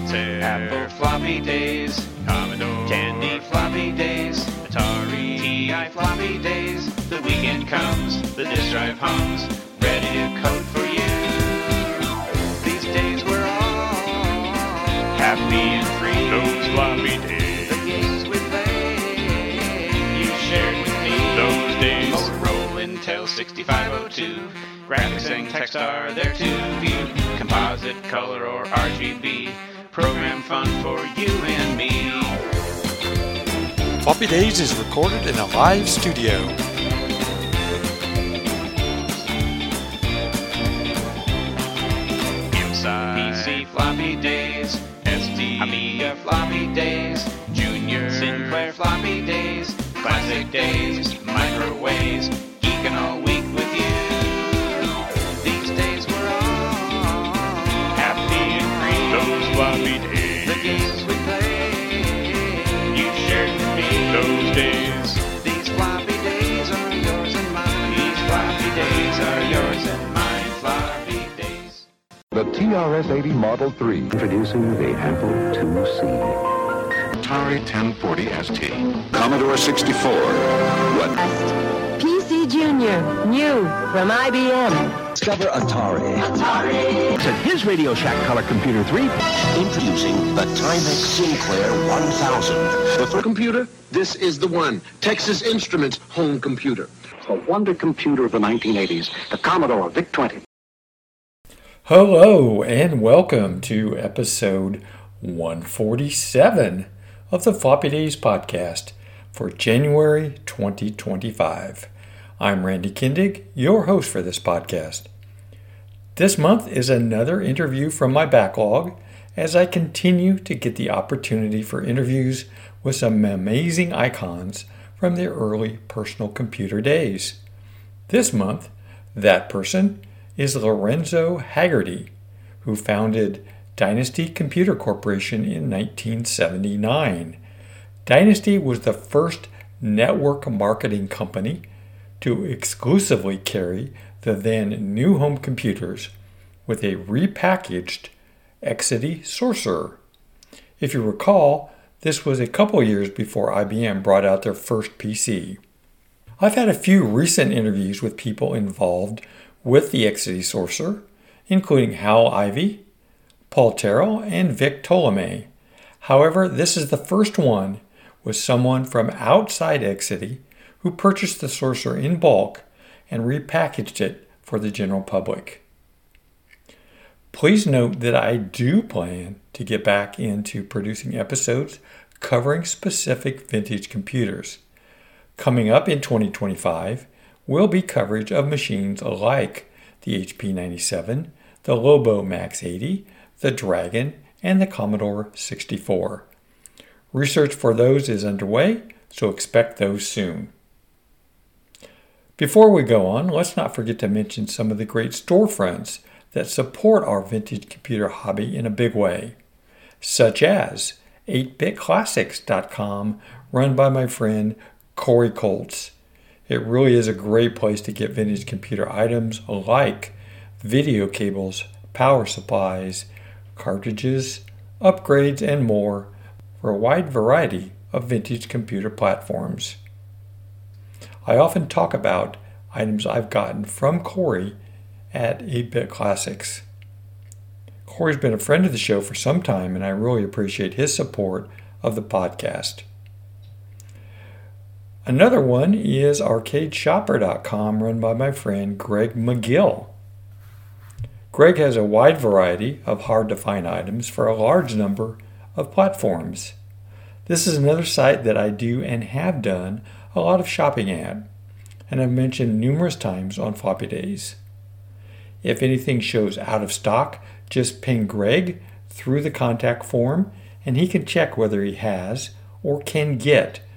Corsair, Apple floppy days, Commodore, Tandy floppy days, Atari, TI floppy days. The weekend comes, the disk drive hums, ready to code for you. These days we're all happy and free. Those floppy days, the games we played, you shared with me. Those days, Motorola, Intel 6502, graphics and text are there to view. Composite, color, or RGB, program fun for you and me. Floppy Days is recorded in a live studio. Inside PC floppy days, ST Amiga floppy days, Junior Sinclair floppy days, classic days, microwaves, geeking all week with you. These days we're all happy and free. Those floppy days, the games we play, you shared with me. Those days, these floppy days are yours and mine. These floppy days are yours and mine. Floppy days. The TRS-80 Model 3. Introducing the Apple IIc. Atari 1040 ST. Commodore 64. PC Junior, new from IBM. Discover Atari. At his Radio Shack Color Computer 3, introducing the Timex Sinclair 1000. The computer, this is the one. Texas Instruments home computer. A wonder computer of the 1980s. The Commodore VIC-20. Hello and welcome to episode 147 of the Floppy Days podcast for January 2025. I'm Randy Kindig, your host for this podcast. This month is another interview from my backlog as I continue to get the opportunity for interviews with some amazing icons from the early personal computer days. This month, that person is Lorenzo Haggerty, who founded Dynasty Computer Corporation in 1979. Dynasty was the first network marketing company to exclusively carry the then new home computers with a repackaged Exidy Sorcerer. If you recall, this was a couple years before IBM brought out their first PC. I've had a few recent interviews with people involved with the Exidy Sorcerer, including Hal Ivey, Paul Terrell, and Vic Tolomei. However, this is the first one with someone from outside Exidy who purchased the Sorcerer in bulk and repackaged it for the general public. Please note that I do plan to get back into producing episodes covering specific vintage computers. Coming up in 2025 will be coverage of machines like the HP 97, the Lobo Max 80, the Dragon, and the Commodore 64. Research for those is underway, so expect those soon. Before we go on, let's not forget to mention some of the great storefronts that support our vintage computer hobby in a big way, such as 8bitclassics.com, run by my friend Corey Colts. It really is a great place to get vintage computer items like video cables, power supplies, cartridges, upgrades, and more for a wide variety of vintage computer platforms. I often talk about items I've gotten from Corey at 8-Bit Classics. Corey's been a friend of the show for some time, and I really appreciate his support of the podcast. Another one is arcadeshopper.com, run by my friend Greg McGill. Greg has a wide variety of hard-to-find items for a large number of platforms. This is another site that I do and have done a lot of shopping at, and I've mentioned numerous times on Floppy Days. If anything shows out of stock, just ping Greg through the contact form, and he can check whether he has or can get